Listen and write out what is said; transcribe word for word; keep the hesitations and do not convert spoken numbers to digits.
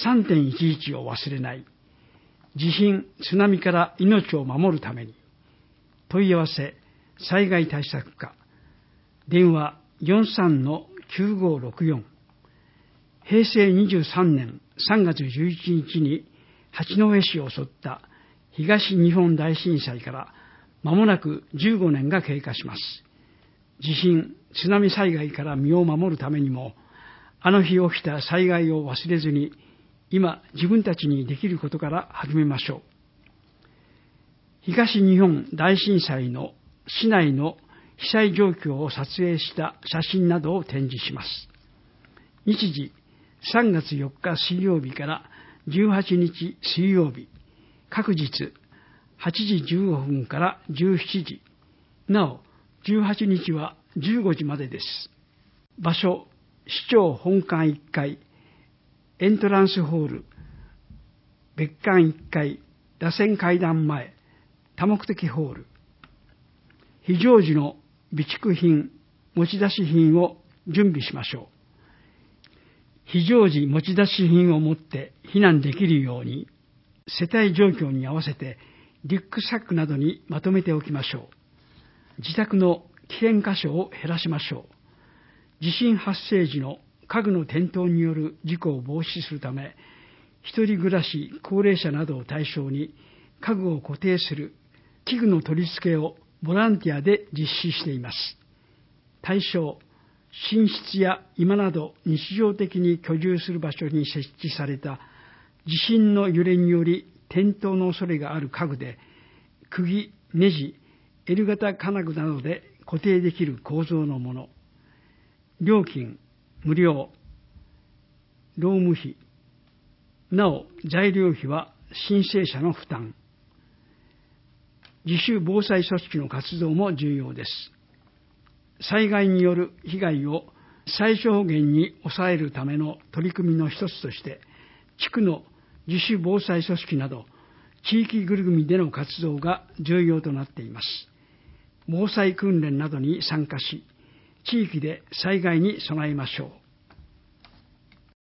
さんてんいちいち を忘れない、地震・津波から命を守るために、問い合わせ災害対策課、電話 よんさんのきゅうごろくよん、へいせいにじゅうさんねんさんがつじゅういちにちに八戸市を襲った東日本大震災から間もなくじゅうごねんが経過します。地震・津波災害から身を守るためにも、あの日起きた災害を忘れずに、今自分たちにできることから始めましょう。東日本大震災の市内の被災状況を撮影した写真などを展示します。日時さんがつよっか水曜日からじゅうはちにち水曜日、各日はちじじゅうごふんからじゅうしちじ、なおじゅうはちにちはじゅうごじまでです。場所、市長本館いっかい、エントランスホール、別館いっかい、螺旋階段前、多目的ホール。非常時の備蓄品、持ち出し品を準備しましょう。非常時持ち出し品を持って避難できるように、世帯状況に合わせてリュックサックなどにまとめておきましょう。自宅の危険箇所を減らしましょう。地震発生時の家具の転倒による事故を防止するため、一人暮らし、高齢者などを対象に家具を固定する器具の取り付けをボランティアで実施しています。対象、寝室や居間など日常的に居住する場所に設置された地震の揺れにより転倒の恐れがある家具で、釘、ネジ、L 型金具などで固定できる構造のもの。料金、無料。労務費。なお、材料費は申請者の負担。自主防災組織の活動も重要です。災害による被害を最小限に抑えるための取り組みの一つとして、地区の自主防災組織など地域ぐるみでの活動が重要となっています。防災訓練などに参加し、地域で災害に備えましょう。